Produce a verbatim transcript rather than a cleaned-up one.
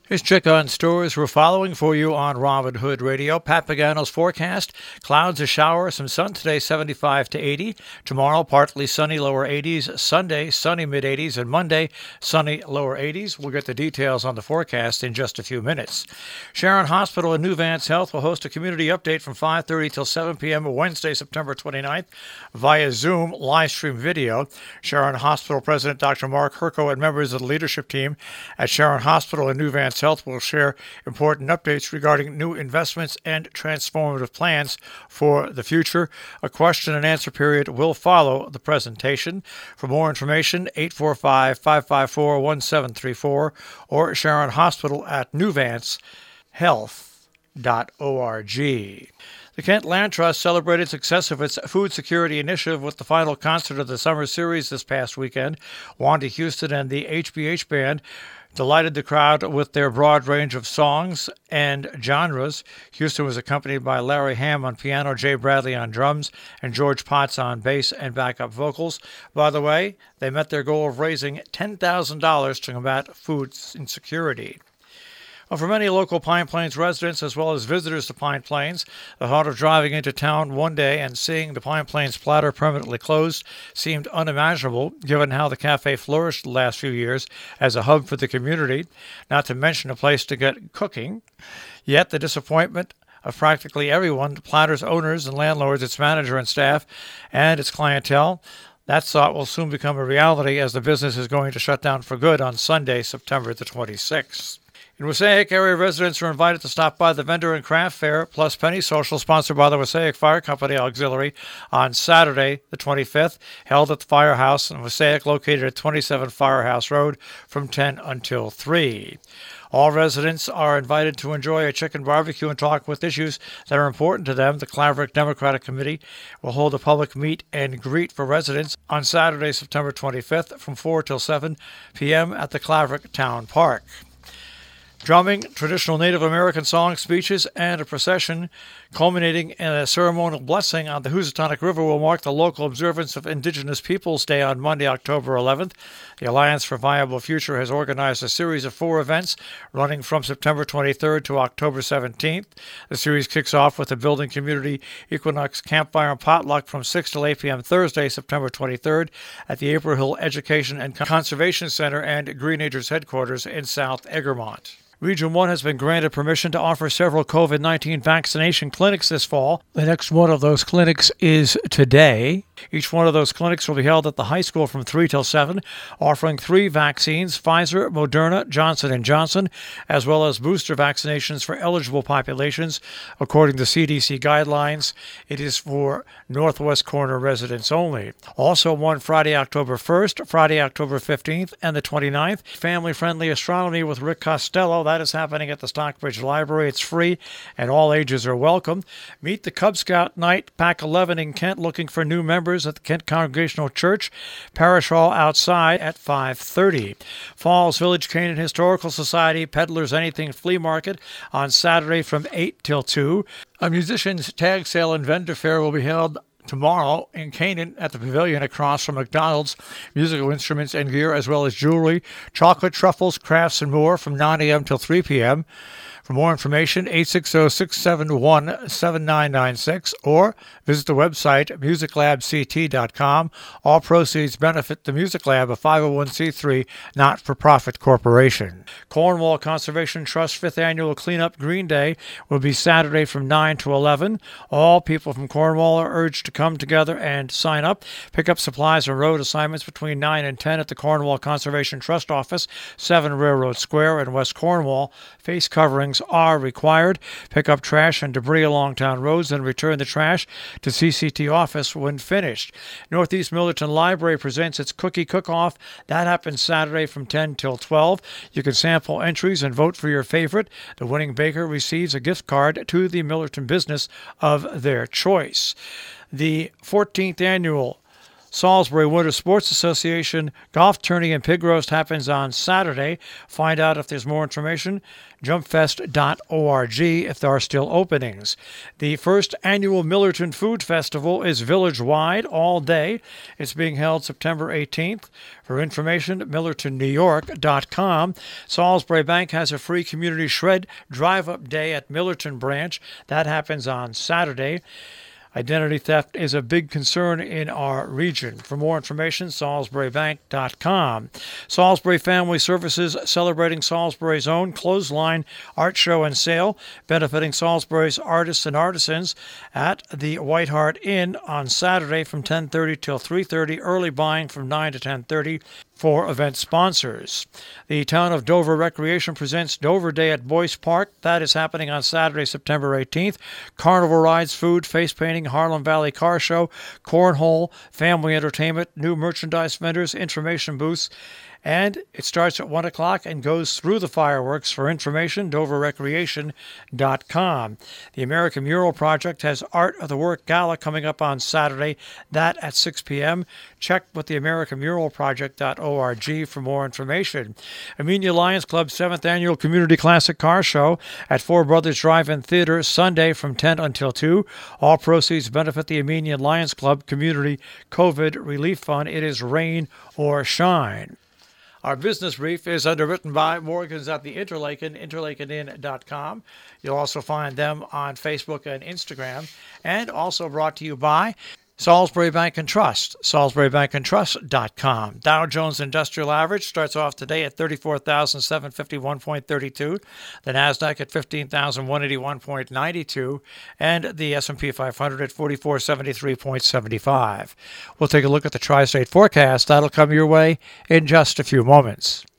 Here's check on stores we're following for you on Robin Hood Radio. Pat Pagano's forecast. Clouds, a shower, some sun today, seventy-five to eighty. Tomorrow, partly sunny, lower eighties. Sunday, sunny, mid-eighties. And Monday, sunny, lower eighties. We'll get the details on the forecast in just a few minutes. Sharon Hospital and New Vance Health will host a community update from five thirty till seven p.m. Wednesday, September twenty-ninth via Zoom live stream video. Sharon Hospital President Doctor Mark Herco and members of the leadership team at Sharon Hospital and New Vance Health will share important updates regarding new investments and transformative plans for the future. A question and answer period will follow the presentation. For more information, eight four five, five five four, one seven three four or Sharon Hospital at new vance health dot org. The Kent Land Trust celebrated success of its food security initiative with the final concert of the summer series this past weekend. Wanda Houston and the H B H Band delighted the crowd with their broad range of songs and genres. Houston was accompanied by Larry Hamm on piano, Jay Bradley on drums, and George Potts on bass and backup vocals. By the way, they met their goal of raising ten thousand dollars to combat food insecurity. Well, for many local Pine Plains residents as well as visitors to Pine Plains, the thought of driving into town one day and seeing the Pine Plains Platter permanently closed seemed unimaginable, given how the cafe flourished the last few years as a hub for the community, not to mention a place to get cooking. Yet the disappointment of practically everyone, the Platter's owners and landlords, its manager and staff, and its clientele, that thought will soon become a reality as the business is going to shut down for good on Sunday, September the twenty-sixth. In Wassaic, area residents are invited to stop by the Vendor and Craft Fair plus Penny Social, sponsored by the Wassaic Fire Company Auxiliary, on Saturday, the twenty-fifth, held at the Firehouse in Wassaic, located at twenty-seven Firehouse Road, from ten until three. All residents are invited to enjoy a chicken barbecue and talk with issues that are important to them. The Claverick Democratic Committee will hold a public meet and greet for residents on Saturday, September twenty-fifth, from four till seven p.m. at the Claverick Town Park. Drumming, traditional Native American songs, speeches, and a procession culminating in a ceremonial blessing on the Housatonic River will mark the local observance of Indigenous Peoples Day on Monday, October eleventh. The Alliance for Viable Future has organized a series of four events running from September twenty-third to October seventeenth. The series kicks off with the Building Community Equinox Campfire and Potluck from six till eight p.m. Thursday, September twenty-third at the April Hill Education and Conservation Center and Green Acres headquarters in South Egremont. Region one has been granted permission to offer several COVID nineteen vaccination clinics this fall. The next one of those clinics is today. Each one of those clinics will be held at the high school from three till seven, offering three vaccines, Pfizer, Moderna, Johnson and Johnson, as well as booster vaccinations for eligible populations. According to C D C guidelines, it is for Northwest Corner residents only. Also, one Friday, October first, Friday, October fifteenth, and the twenty-ninth, family-friendly astronomy with Rick Costello. That is happening at the Stockbridge Library. It's free, and all ages are welcome. Meet the Cub Scout Night, Pack eleven in Kent, looking for new members at the Kent Congregational Church, Parish Hall outside at five thirty. Falls Village Canaan Historical Society, Peddlers Anything Flea Market on Saturday from eight till two. A musician's tag sale and vendor fair will be held tomorrow in Canaan at the pavilion across from McDonald's. Musical instruments and gear, as well as jewelry, chocolate, truffles, crafts, and more from nine a.m. till three p.m. For more information, eight six zero, six seven one, seven nine nine six or visit the website music lab c t dot com. All proceeds benefit the Music Lab, a five oh one c three not-for-profit corporation. Cornwall Conservation Trust fifth Annual Cleanup Green Day will be Saturday from nine to eleven. All people from Cornwall are urged to come together and sign up. Pick up supplies and road assignments between nine and ten at the Cornwall Conservation Trust Office, seven Railroad Square in West Cornwall. Face coverings are required. Pick up trash and debris along town roads and return the trash to C C T office when finished. Northeast Millerton Library presents its Cookie Cook-Off. That happens Saturday from ten till twelve. You can sample entries and vote for your favorite. The winning baker receives a gift card to the Millerton business of their choice. The fourteenth Annual Salisbury Winter Sports Association golf tourney and pig roast happens on Saturday. Find out if there's more information, jump fest dot org, if there are still openings. The first annual Millerton Food Festival is village-wide all day. It's being held September eighteenth. For information, millerton new york dot com. Salisbury Bank has a free community shred drive-up day at Millerton Branch. That happens on Saturday. Identity theft is a big concern in our region. For more information, salisbury bank dot com. Salisbury Family Services celebrating Salisbury's own clothesline art show and sale, benefiting Salisbury's artists and artisans at the White Hart Inn on Saturday from ten thirty till three thirty, early buying from nine to ten thirty. For event sponsors. The Town of Dover Recreation presents Dover Day at Boyce Park. That is happening on Saturday, September eighteenth. Carnival rides, food, face painting, Harlem Valley Car Show, cornhole, family entertainment, new merchandise vendors, information booths. And it starts at one o'clock and goes through the fireworks. For information, dover recreation dot com. The American Mural Project has Art of the Work Gala coming up on Saturday, that at six p.m. Check with the american mural project dot org for more information. Amenia Lions Club's seventh Annual Community Classic Car Show at Four Brothers Drive-In Theater, Sunday from ten until two. All proceeds benefit the Amenia Lions Club Community COVID Relief Fund. It is rain or shine. Our business brief is underwritten by Morgans at the Interlaken, interlaken inn dot com. You'll also find them on Facebook and Instagram. And also brought to you by Salisbury Bank and Trust, salisbury bank and trust dot com. Dow Jones Industrial Average starts off today at thirty-four thousand seven hundred fifty-one point three two. The Nasdaq at fifteen thousand one hundred eighty-one point nine two. And the S and P five hundred at forty-four thousand seventy-three point seven five. We'll take a look at the tri-state forecast. That'll come your way in just a few moments.